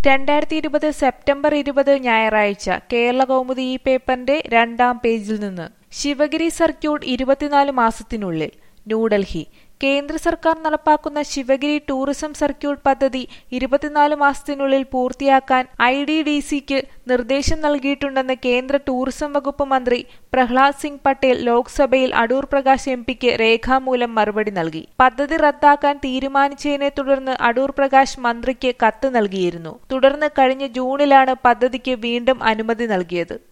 2020 September 20 ഞായറാഴ്ച കേരളകൗമുദി ഈ പേപ്പറിന്റെ 2-ാം പേജിൽ നിന്ന് ശിവഗിരി സർക്യൂട്ട് 24 മാസത്തിനുള്ളിൽ. ന്യൂഡൽഹി. കേന്ദ്ര സർക്കാർ നടപ്പാക്കുന്ന ശിവഗിരി ടൂറിസം സർക്യൂട്ട് പദ്ധതി 24 മാസത്തിനുള്ളിൽ പൂർത്തിയാക്കാൻ IDDCക്ക് നിർദ്ദേശം നൽകിയിട്ടുണ്ടെന്ന് കേന്ദ്ര ടൂറിസം വകുപ്പ് മന്ത്രി പ്രഹ്ലാദ് സിംഗ് പട്ടേൽ ലോക്സഭയിൽ അടൂർ പ്രകാശ് എംപിക്ക് രേഖാമൂലം മറുപടി നൽകി. പദ്ധതി റദ്ദാക്കാൻ തീരുമാനിച്ചതിനെ തുടർന്ന് അടൂർ പ്രകാശ് മന്ത്രിക്ക് കത്ത് നൽകിയിരുന്നു. തുടർന്ന് കഴിഞ്ഞ ജൂണിലാണ് പദ്ധതിക്ക് വീണ്ടും അനുമതി നൽകിയത്.